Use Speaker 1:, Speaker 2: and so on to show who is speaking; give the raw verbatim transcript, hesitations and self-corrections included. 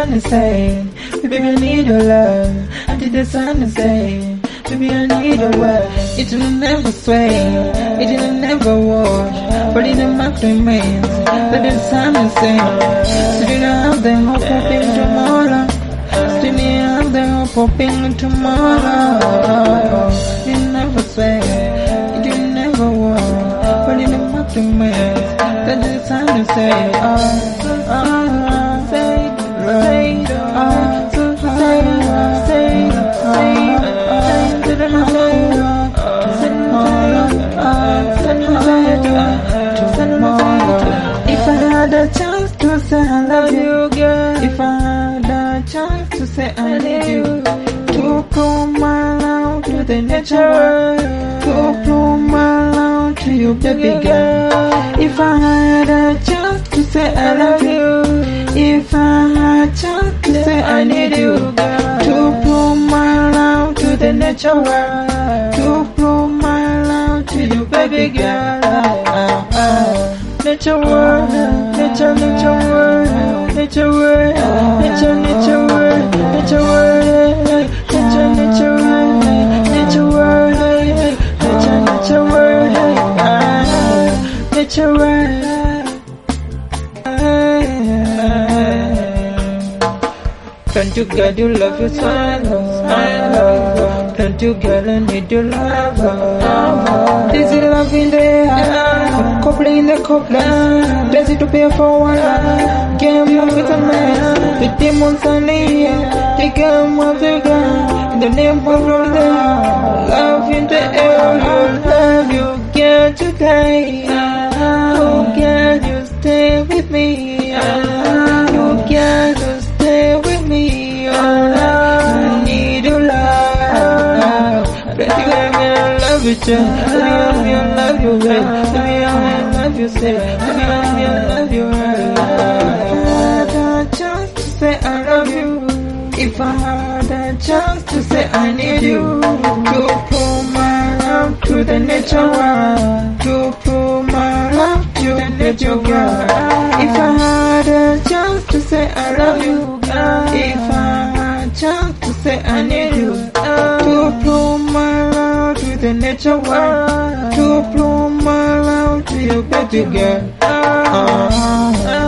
Speaker 1: sun is saying, baby, I need your love. Until the sun is saying, baby, I need your word. It will never sway, it will never wash, but in the max remains. But the sun is saying, still you have the hope hoping tomorrow. Still you have the hope hoping tomorrow. It will never sway, it will never wash, but in the max remains. Then the sun is saying, oh, oh, say, say, oh, so say, say, say, if I had a chance to say I love you, girl, if I had a chance to say I need you, to prove my love to the nature, to prove my love to you, baby girl. If I had a chance to say I love you, if I had a chance to say I need you, to prove my love to the nature world, to prove my love to you, baby girl. Uh, uh, nature world, nature, nature world, nature world, nature, nature world, nature world, nature, nature world, nature world, nature, nature world, nature world. Can't you get you love your smile, smile? Can't you get I need your love? Is it love in the air? Coupling in the coupling, there's it to pay for one. Game of with a man, the demons are near. The game of the gun, in the name of the love in the air. Love you get today. Oh, can you stay with me? You can stay with me. Oh, I need your love. Baby, I love you, too. Baby, I love you, baby. Baby, I love you, say. Baby, I love you, if I had a chance to say I love you, if I had a chance to say I need you, to prove my love to the nature world, to prove my love to the nature girl. If I had a chance to say I love you, if I had a chance to say I need you, to prove my love to the nature world, to prove my love to you, baby girl. Uh, uh,